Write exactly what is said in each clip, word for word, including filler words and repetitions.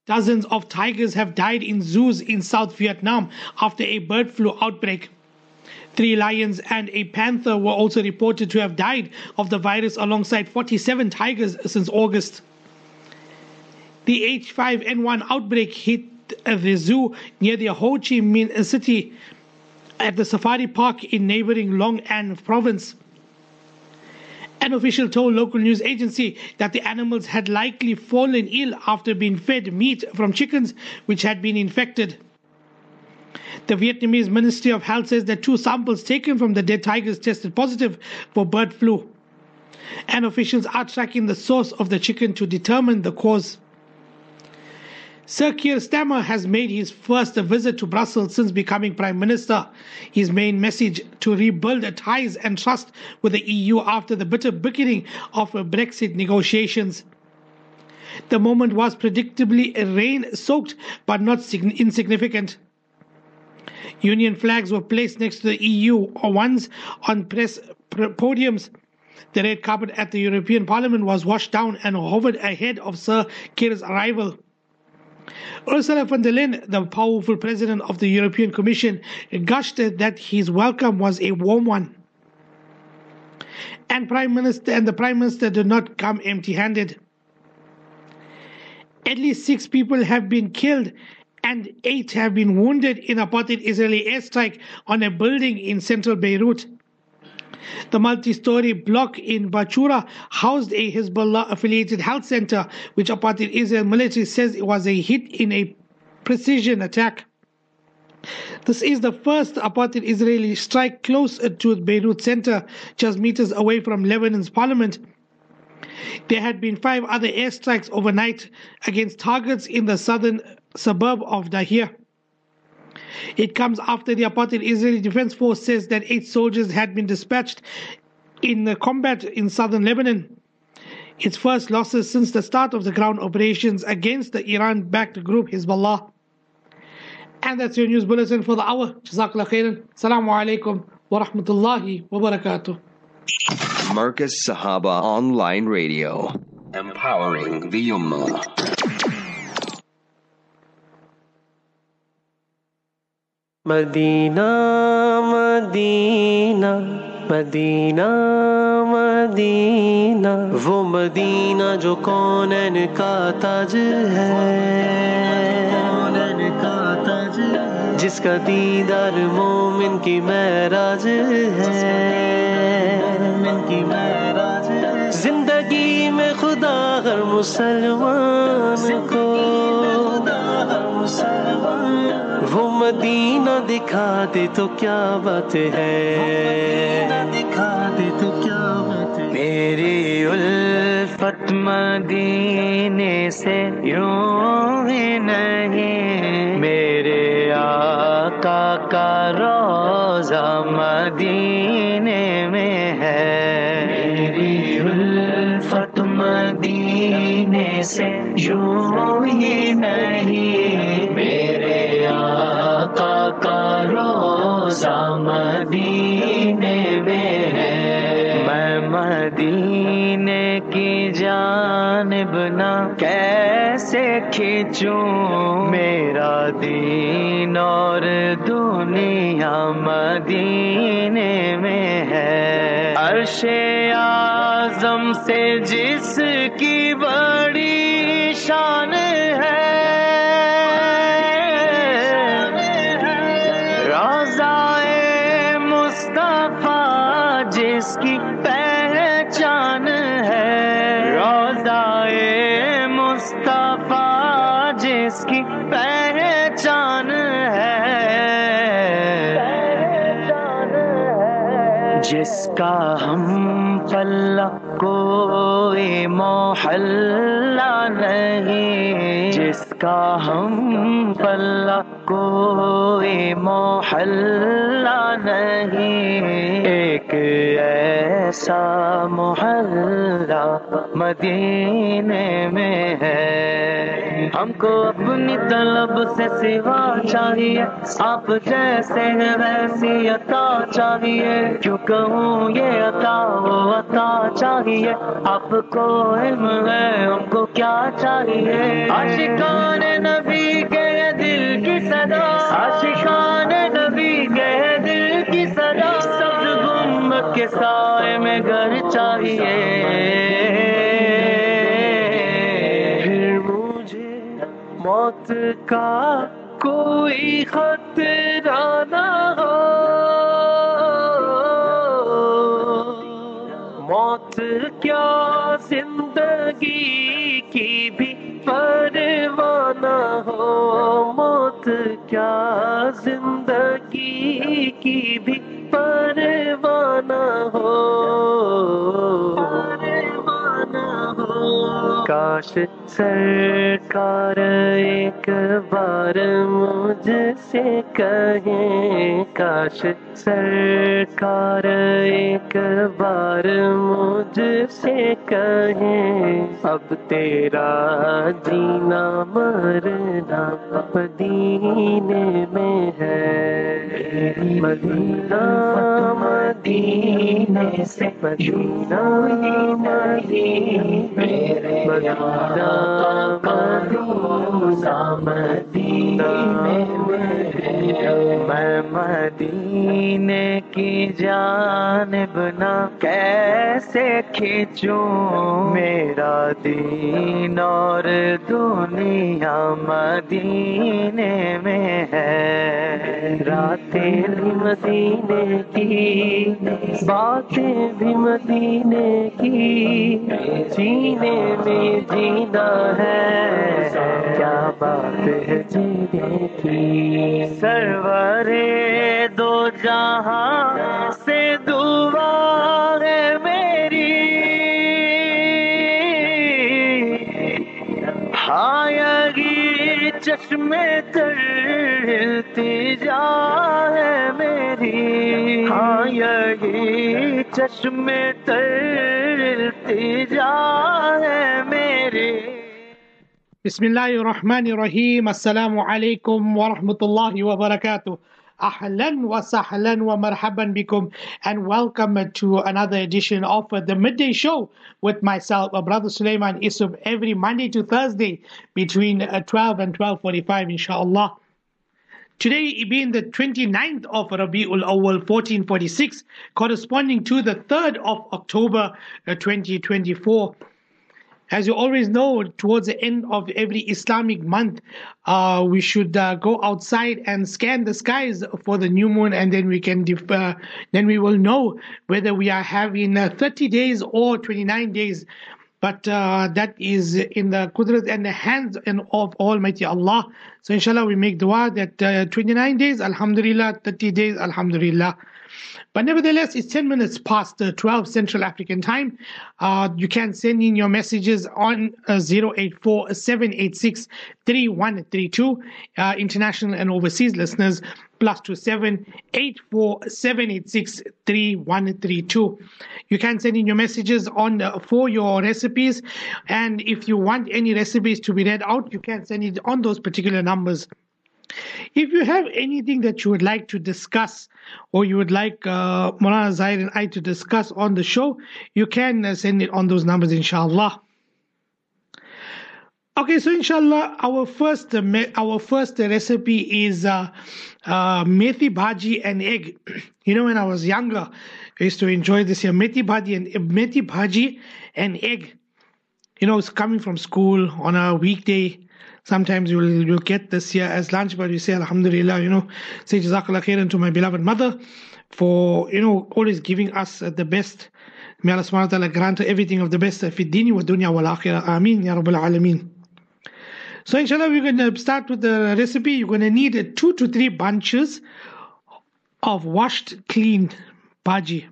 Dozens of tigers have died in zoos in South Vietnam after a bird flu outbreak. Three lions and a panther were also reported to have died of the virus alongside forty-seven tigers since August. The H five N one outbreak hit the zoo near the Ho Chi Minh City at the safari park in neighboring Long An province. An official told local news agency that the animals had likely fallen ill after being fed meat from chickens which had been infected. The Vietnamese Ministry of Health says that two samples taken from the dead tigers tested positive for bird flu, and officials are tracking the source of the chicken to determine the cause. Sir Keir Starmer has made his first visit to Brussels since becoming Prime Minister. His main message to rebuild ties and trust with the E U after the bitter bickering of Brexit negotiations. The moment was predictably rain-soaked but not insignificant. Union flags were placed next to the E U ones on press podiums. The red carpet at the European Parliament was washed down and hovered ahead of Sir Keir's arrival. Ursula von der Leyen, the powerful president of the European Commission, gushed that his welcome was a warm one. And Prime Minister and the Prime Minister did not come empty-handed. At least six people have been killed and eight have been wounded in a apartheid Israeli airstrike on a building in central Beirut. The multi-story block in Bachura housed a Hezbollah-affiliated health center, which apartheid Israel military says it was a hit in a precision attack. This is the first apartheid Israeli strike close to Beirut center, just meters away from Lebanon's parliament. There had been five other airstrikes overnight against targets in the southern suburb of Dahir. It comes after the apartheid Israeli Defense Force says that eight soldiers had been dispatched in the combat in southern Lebanon. Its first losses since the start of the ground operations against the Iran-backed group Hezbollah. And that's your news bulletin for the hour. Jazakallah khairan. Assalamu alaikum wa rahmatullahi wa barakatuh. Marcus Sahaba Online Radio, empowering the Ummah. Madina, Madina, Madina, Madina, वो Madina जो कौनैन का ताज है, कौनैन का ताज है, जिसका दीदार मोमिन की महराज है, मोमिन की महराज है। जिंदगी में खुदा हर मुसलमान को वो मदीना दिखा दे तो क्या बात है, दिखा दे तो क्या बात है। मेरी उल्फत मदीने से यूं ही नहीं, मेरे आका का रोज़ा मदीने में है। मेरी उल्फत मदीने से यूं ही नहीं, मेरे आका का रोज़ा मदीने में है। मैं मदीने की जानिब ना कैसे खींचूं, मेरा दीन और दुनिया मदीने में है। अर्शे आज़म से जिसकी बड़ी शान है, जिसकी पहचान है, रोज़ाए मुस्तफा जिसकी पहचान है, जिसका हम पल्ला कोई मोहल्ला नहीं, जिसका हम पल्ला कोई मोहल्ला नहीं, एक ऐसा मोहल्ला मदीने में है। हमको اپنی طلب سے سوا چاہیے آپ جیسے ہیں ویسی عطا چاہیے کیوں کہوں یہ عطا وہ عطا چاہیے آپ کو علم ہے ان کو کیا چاہیے عاشقان نبی کے دل کی صدا عاشقان نبی کے دل کی صدا سبز گنبد کے سائے میں گھر چاہیے پھر مجھے موت کا کوئی خطرہ نہ ہو موت کیا زندگی کی بھی پرواہ نہ ہو موت کیا زندگی کی بھی پرواہ نہ ہو کاش سرکار ایک بار مجھ سے کہیں کاش سرکار ایک بار مجھ سے کہیں اب تیرا جینا مرنا مدینے میں ہے مدینہ مدینے سے مدینہ مدینے مدینہ مدینہ میں مدینے کی جانب نہ کیسے کھینچوں میرا دین اور دنیا مدینے میں ہے راتیں بھی مدینے کی باتیں بھی مدینے کی جینے میں جینا ہے کیا بات ہے جینے کی سرور دو جہاں سے دعا ہے میری ہاں یہی چشمے تر التجا ہے میری ہاں یہی چشمے تر التجا ہے میری بسم الله الرحمن الرحيم. Assalamu alaikum wa rahmatullahi wa barakatuh. Ahlan wa sahlan wa marhaban bikum, and welcome to another edition of the Midday Show with myself, Brother Sulaiman Isub, every Monday to Thursday between twelve and twelve forty-five, inshallah. Today being the twenty-ninth of Rabi'ul Awwal fourteen forty-six, corresponding to the third of October twenty twenty-four. As you always know, towards the end of every Islamic month, uh, we should uh, go outside and scan the skies for the new moon, and then we can def- uh, then we will know whether we are having uh, thirty days or twenty-nine days. But uh, that is in the qudrat and the hands of Almighty Allah. So inshallah we make dua that uh, twenty-nine days, alhamdulillah, thirty days, alhamdulillah. But nevertheless, it's ten minutes past uh, twelve Central African time. Uh, you can send in your messages on uh, zero eight four, seven eight six, three one three two. Uh, international and overseas listeners, plus two seven eight four, seven eight six, three one three two. You can send in your messages on uh, for your recipes. And if you want any recipes to be read out, you can send it on those particular numbers. If you have anything that you would like to discuss, or you would like uh, Maulana Zahir and I to discuss on the show, you can uh, send it on those numbers, inshallah. Okay, so inshallah, our first uh, me- our first uh, recipe is uh, uh, methi bhaji and egg. You know, when I was younger, I used to enjoy this here, methi bhaji and uh, methi bhaji and egg. You know, it's coming from school on a weekday. Sometimes you'll you'll get this here as lunch, but you say Alhamdulillah, you know, say Jazakallah khairan to my beloved mother for, you know, always giving us uh, the best. May Allah subhanahu wa ta'ala grant her everything of the best fi dini wa dunya wal akhirah. Ameen ya Rabbal Alameen. So inshallah, we're going to start with the recipe. You're going to need uh, two to three bunches of washed, cleaned bhaji.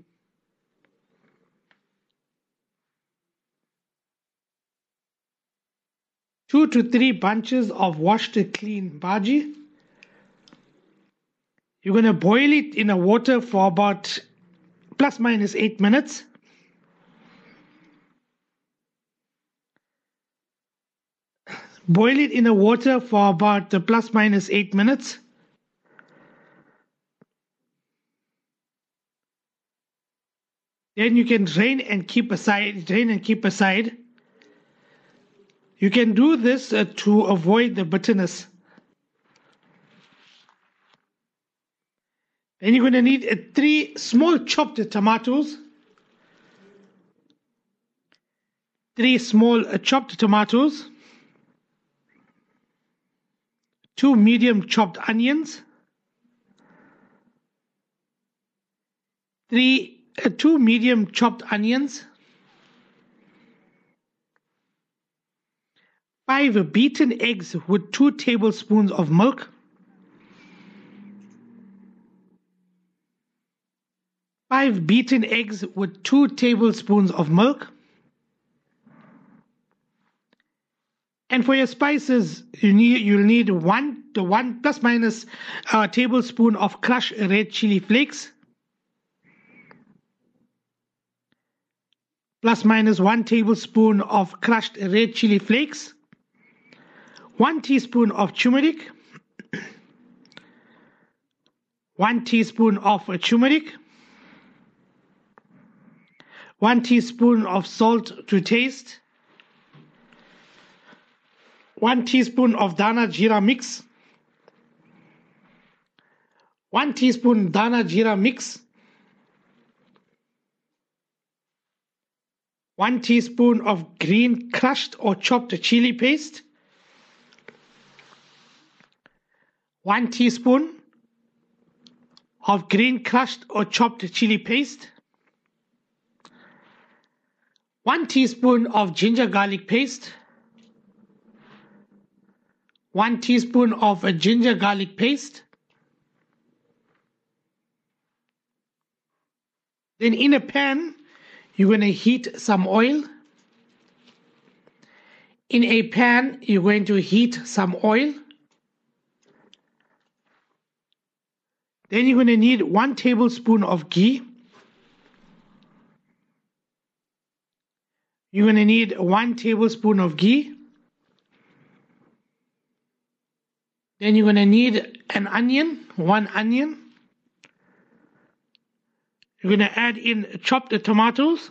Two to three bunches of washed clean bhaji. You're going to boil it in a water for about plus minus eight minutes. Boil it in the water for about uh, plus minus eight minutes. Then you can drain and keep aside. Drain and keep aside. You can do this uh, to avoid the bitterness. Then you're going to need uh, three small chopped tomatoes. Three small uh, chopped tomatoes. Two medium chopped onions, three, uh, two medium chopped onions, five beaten eggs with two tablespoons of milk, five beaten eggs with two tablespoons of milk. And for your spices, you need you'll need one to one plus minus a tablespoon of crushed red chili flakes, plus minus one tablespoon of crushed red chili flakes, one teaspoon of turmeric, one teaspoon of turmeric, one teaspoon of salt to taste, one teaspoon of Dana Jeera mix, one teaspoon Dana Jeera mix, one teaspoon of green crushed or chopped chili paste, one teaspoon of green crushed or chopped chili paste, one teaspoon of ginger garlic paste, one teaspoon of a ginger garlic paste. Then in a pan, you're going to heat some oil. In a pan, you're going to heat some oil. Then you're going to need one tablespoon of ghee. You're going to need one tablespoon of ghee. Then you're going to need an onion, one onion. You're going to add in chopped tomatoes.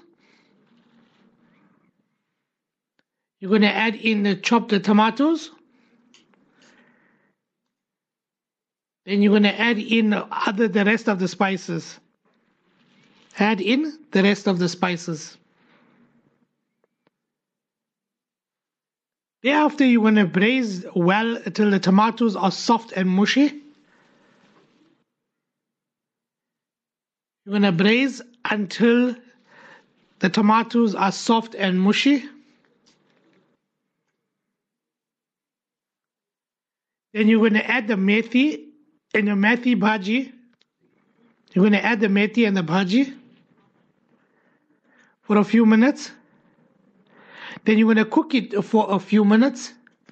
You're going to add in the chopped tomatoes. Then you're going to add in other the rest of the spices. Add in the rest of the spices. Thereafter, you're going to braise well until the tomatoes are soft and mushy. You're going to braise until the tomatoes are soft and mushy. Then you're going to add the methi and the methi bhaji. You're going to add the methi and the bhaji for a few minutes. Then you're going to cook it for a few minutes.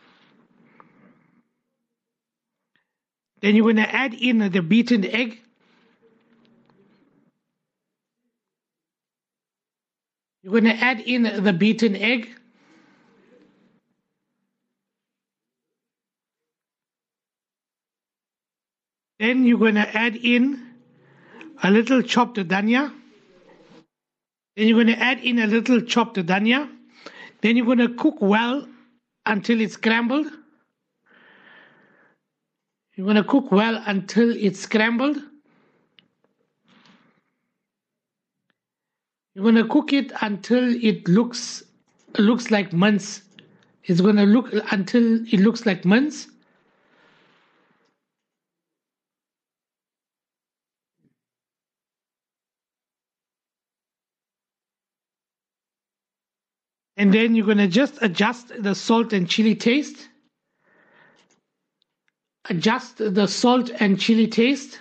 Then you're going to add in the beaten egg. You're going to add in the beaten egg. Then you're going to add in a little chopped dhania. Then you're going to add in a little chopped dhania. Then you're going to cook well until it's scrambled. You're going to cook well until it's scrambled. You're going to cook it until it looks looks like mince. It's going to look until it looks like mince. And then you're going to just adjust the salt and chili taste. Adjust the salt and chili taste.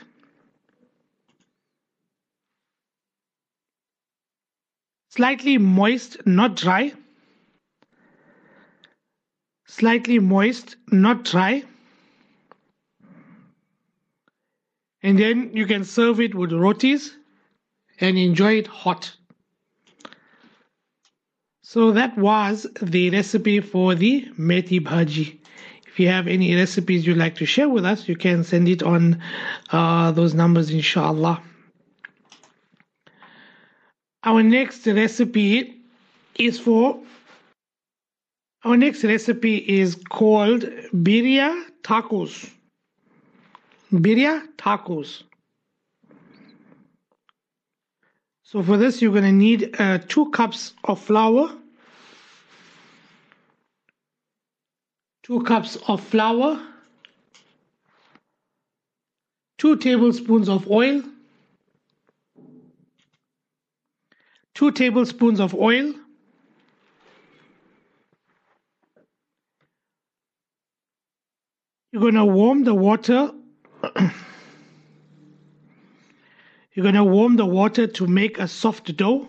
Slightly moist, not dry. Slightly moist, not dry. And then you can serve it with rotis and enjoy it hot. So that was the recipe for the methi bhaji. If you have any recipes you'd like to share with us, you can send it on uh, those numbers, inshallah. Our next recipe is for, our next recipe is called birria tacos. Birria tacos. So for this, you're going to need uh, two cups of flour, two cups of flour, two tablespoons of oil, two tablespoons of oil, you're going to warm the water. You're going to warm the water to make a soft dough.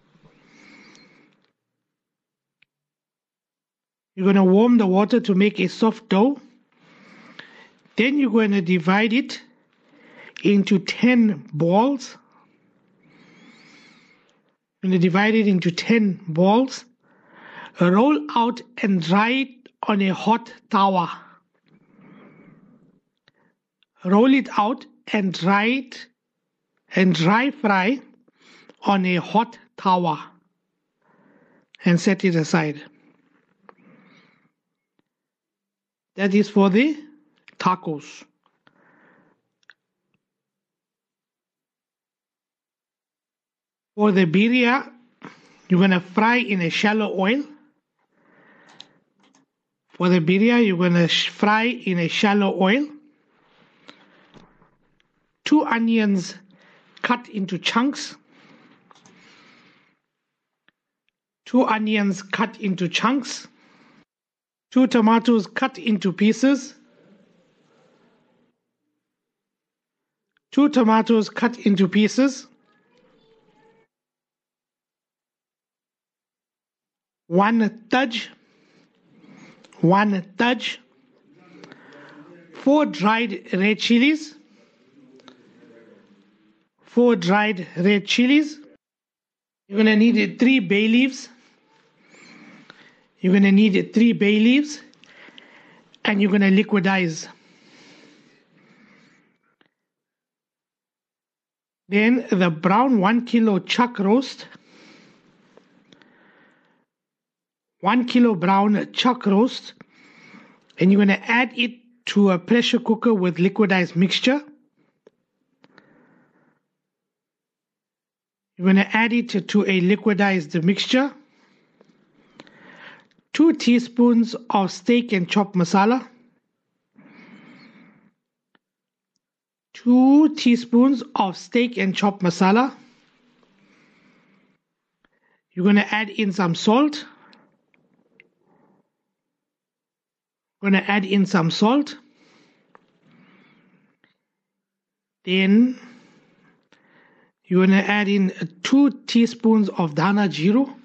You're going to warm the water to make a soft dough. Then you're going to divide it into ten balls. You're going to divide it into ten balls. Roll out and dry it on a hot tawa. Roll it out and dry it and dry fry on a hot tawa and set it aside. That is for the tacos. For the birria, you're going to fry in a shallow oil. For the birria, you're going to fry in a shallow oil. Two onions cut into chunks. Two onions cut into chunks. Two tomatoes cut into pieces. Two tomatoes cut into pieces. One taj. One taj. Four dried red chilies. Four dried red chilies. You're going to need three bay leaves. You're going to need three bay leaves. And you're going to liquidize. Then the brown one kilo chuck roast. One kilo brown chuck roast. And you're going to add it to a pressure cooker with liquidized mixture. You're going to add it to a liquidized mixture. Two teaspoons of steak and chop masala. Two teaspoons of steak and chop masala. You're going to add in some salt. Going to add in some salt. Then you're going to add in two teaspoons of dhana jeeru.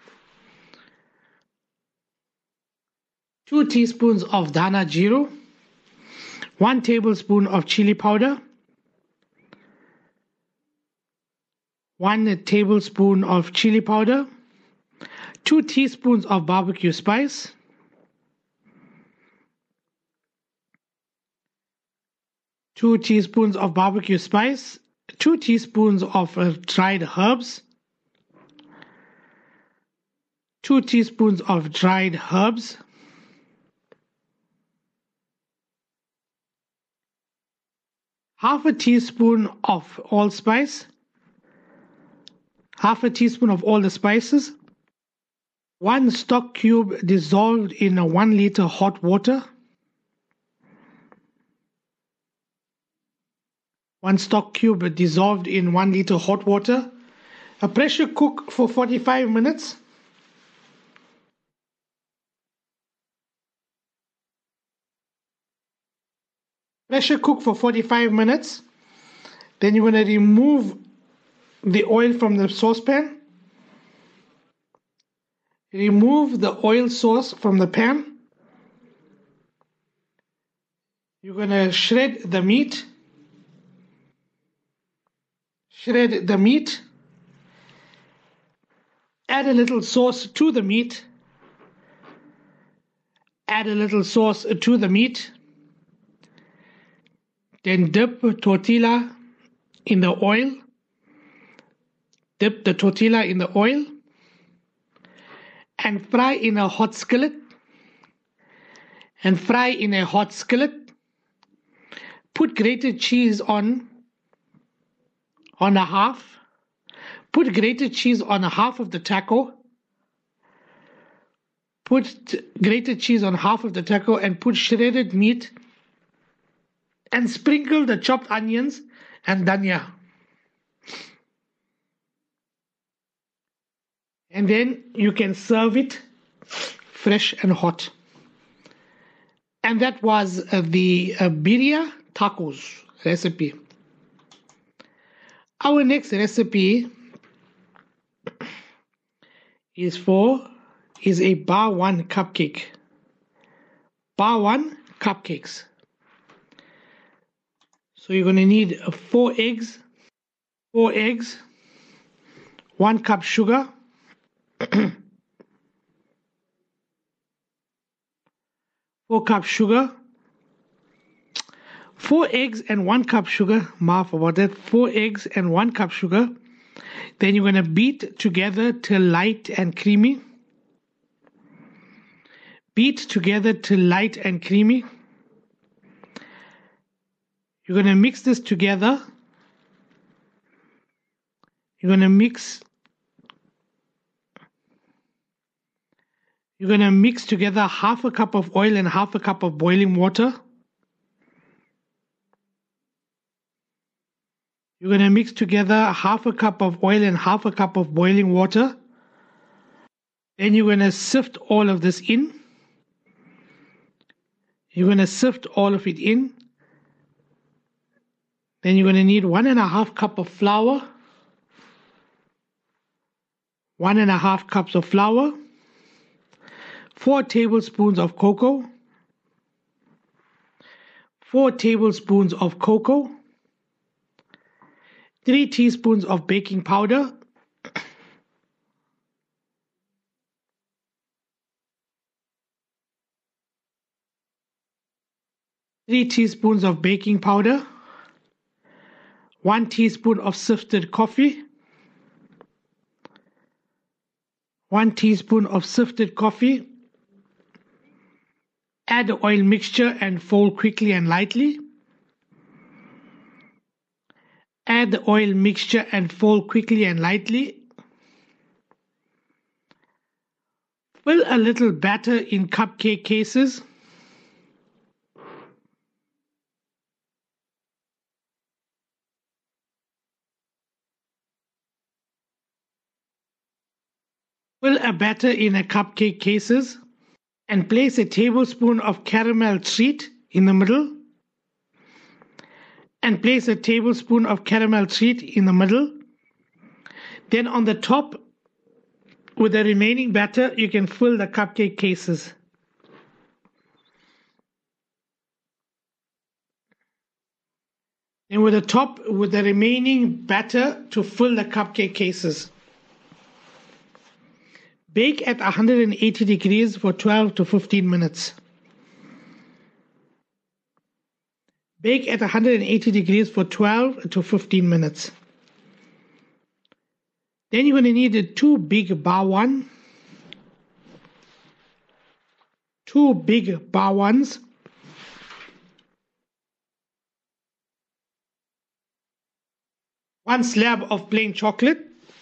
Two teaspoons of dhana jeeru. One tablespoon of chili powder. One tablespoon of chili powder. Two teaspoons of barbecue spice. Two teaspoons of barbecue spice. Two teaspoons of uh, dried herbs. Two teaspoons of dried herbs. Half a teaspoon of allspice. Half a teaspoon of all the spices. One stock cube dissolved in a one liter hot water. One stock cube dissolved in one liter hot water. A pressure cook for forty-five minutes. Pressure cook for forty-five minutes. Then you're going to remove the oil from the saucepan. Remove the oil source from the pan. You're going to shred the meat. Shred the meat. Add a little sauce to the meat. Add a little sauce to the meat. Then dip tortilla in the oil. Dip the tortilla in the oil and fry in a hot skillet. And fry in a hot skillet. Put grated cheese on, on a half. Put grated cheese on a half of the taco. Put grated cheese on half of the taco and put shredded meat and sprinkle the chopped onions and dhania. And then you can serve it fresh and hot. And that was uh, the uh, birria tacos recipe. Our next recipe is for is a bar one cupcake. Bar one cupcakes. So you're going to need uh, four eggs, four eggs, one cup sugar, four cups sugar, four eggs and one cup sugar. Maaf about that. Four eggs and one cup sugar. Then you're going to beat together till light and creamy. Beat together till light and creamy. You're going to mix this together. You're going to mix You're going to mix together half a cup of oil and half a cup of boiling water. You're going to mix together half a cup of oil and half a cup of boiling water. Then you're going to sift all of this in. You're going to sift all of it in. Then you're going to need one and a half cup of flour. One and a half cups of flour. Four tablespoons of cocoa. Four tablespoons of cocoa. Three teaspoons of baking powder. Three teaspoons of baking powder. One teaspoon of sifted coffee. One teaspoon of sifted coffee. Add the oil mixture and fold quickly and lightly. Add the oil mixture and fold quickly and lightly. Fill a little batter in cupcake cases. Fill a batter in a cupcake cases. And place a tablespoon of caramel treat in the middle. And place a tablespoon of caramel treat in the middle. Then on the top, with the remaining batter, you can fill the cupcake cases. And with the top, with the remaining batter to fill the cupcake cases. Bake at one hundred eighty degrees for twelve to fifteen minutes. Bake at one hundred eighty degrees for twelve to fifteen minutes. Then you're going to need two big bar one. Two big bar ones. One slab of plain chocolate.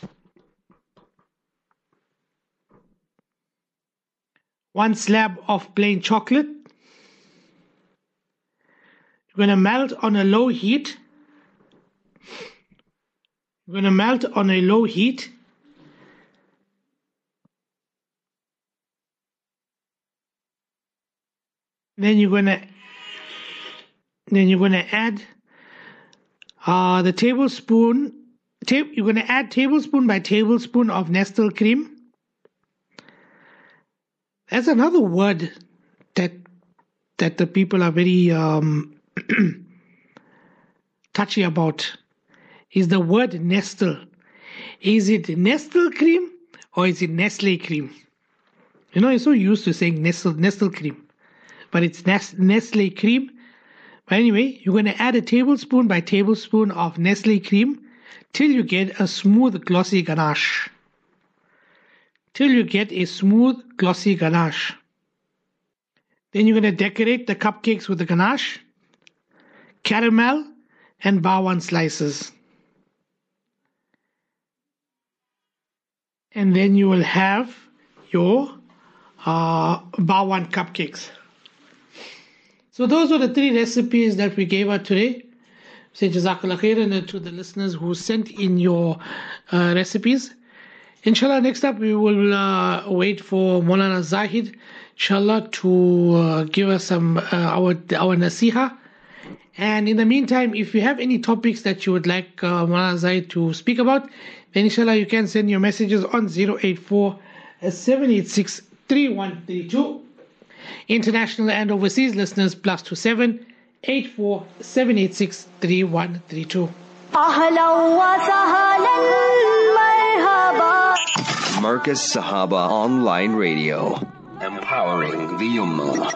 One slab of plain chocolate. You're going to melt on a low heat. You're going to melt on a low heat. Then you're going to then you're going to add uh, the tablespoon. Ta you're going to add tablespoon by tablespoon of Nestle cream. There's another word that that the people are very um, touchy about. Is the word Nestle. Is it Nestle cream or is it Nestle cream? You know, you're so used to saying Nestle, Nestle cream, but it's Nestle cream. But anyway, you're going to add a tablespoon by tablespoon of Nestle cream till you get a smooth, glossy ganache. Till you get a smooth, glossy ganache. Then you're going to decorate the cupcakes with the ganache, caramel, and bawan slices. And then you will have your uh, bawan cupcakes. So those were the three recipes that we gave out today. Say Jazakallah khairan to the listeners who sent in your uh, recipes. Inshallah, next up we will uh, wait for Maulana Zahid, inshallah, to uh, give us some uh, our our nasiha. And in the meantime, if you have any topics that you would like uh, Maulana Zahid to speak about, then inshallah you can send your messages on zero eight four, seven eight six, three one three two. International and overseas listeners plus two seven eight four seven eight six three one three two. Marcus Sahaba Online Radio, empowering the Ummah.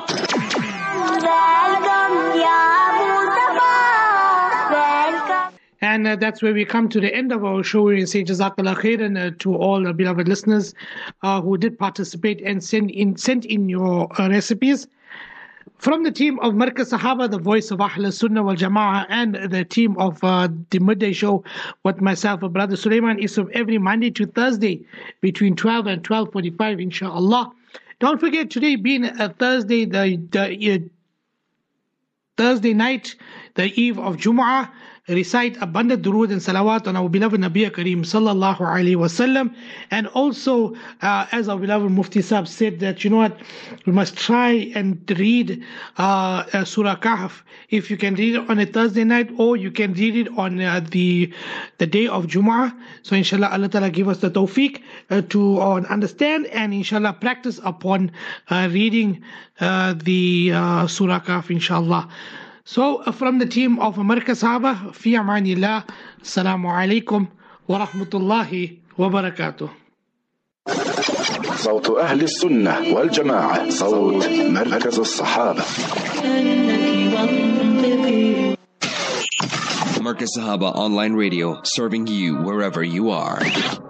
And uh, that's where we come to the end of our show. We say Jazakallah khairan uh, to all our beloved listeners uh, who did participate and send in sent in your uh, recipes. From the team of Markaz Sahaba, the voice of Ahl Sunnah wal Jama'ah, and the team of uh, the midday show with myself, Brother Sulaiman Isuf, every Monday to Thursday between twelve and twelve forty-five, inshallah. Don't forget, today being a Thursday, the, the uh, Thursday night, the eve of Jumu'ah, recite abundant durood and salawat on our beloved Nabi Kareem sallallahu alaihi wasallam. And also, uh, as our beloved Mufti Sahib said, that you know what, we must try and read uh, uh, Surah Kahf. If you can read it on a Thursday night, or you can read it on uh, the the day of Jumu'ah. So inshallah, Allah Ta'ala give us the tawfiq uh, to uh, understand and inshallah practice upon uh, reading uh, the uh, Surah Kahf, inshallah. So, uh, from the team of Markaz Sahaba, fi amanillah, assalamu alaikum wa rahmatullahi wa barakatuh. صوت أهل السنة والجماعة صوت مركز الصحابة. Markaz Sahaba Online Radio, serving you wherever you are.